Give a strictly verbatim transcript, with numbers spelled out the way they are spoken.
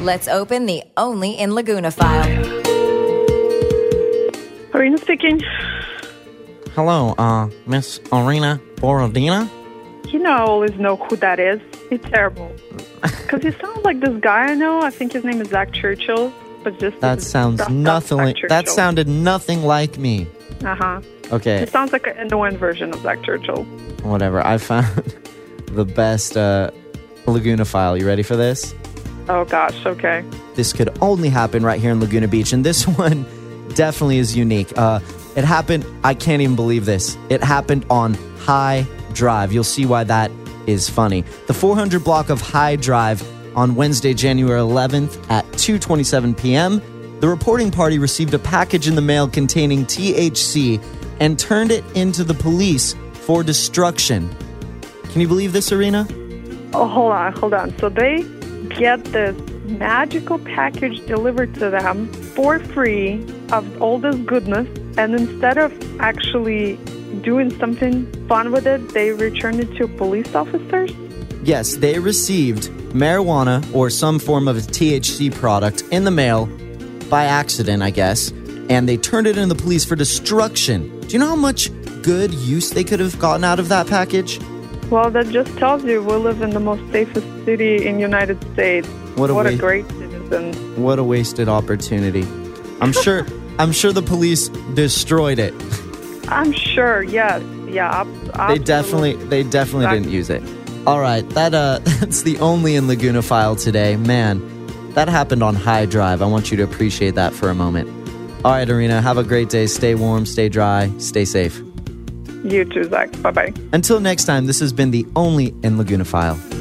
Let's open the Only in Laguna file. Arena speaking. Hello, uh, Miss Arena Borodina? You know, I always know who that is. It's terrible. Because he sounds like this guy I know. I think his name is Zach Churchill. But just That sounds nothing like... That sounded nothing like me. Uh-huh. Okay. It sounds like an annoying version of Zach Churchill. Whatever. I found the best uh, Laguna file. You ready for this? Oh, gosh. Okay. This could only happen right here in Laguna Beach. And this one definitely is unique. Uh, it happened... I can't even believe this. It happened on High Drive. You'll see why that is funny. The four hundred block of High Drive on Wednesday, January eleventh at two twenty-seven p.m., the reporting party received a package in the mail containing T H C and turned it into the police for destruction. Can you believe this, Arena? Oh, hold on, hold on. So they get this magical package delivered to them for free of all this goodness, and instead of actually doing something fun with it, they return it to police officers? Yes, they received marijuana or some form of a T H C product in the mail by accident, I guess, and they turned it into the police for destruction. Do you know how much good use they could have gotten out of that package? Well, that just tells you we live in the most safest city in the United States. What a, what wa- a great citizen. What a wasted opportunity. I'm sure I'm sure the police destroyed it. I'm sure, yes. Yeah, ab- They absolutely. definitely they definitely Exactly. didn't use it. All right, that uh that's the Only in Laguna file today. Man, that happened on High Drive. I want you to appreciate that for a moment. All right, Arena, have a great day. Stay warm, stay dry, stay safe. You too, Zach. Bye-bye. Until next time, this has been the Only in Laguna file.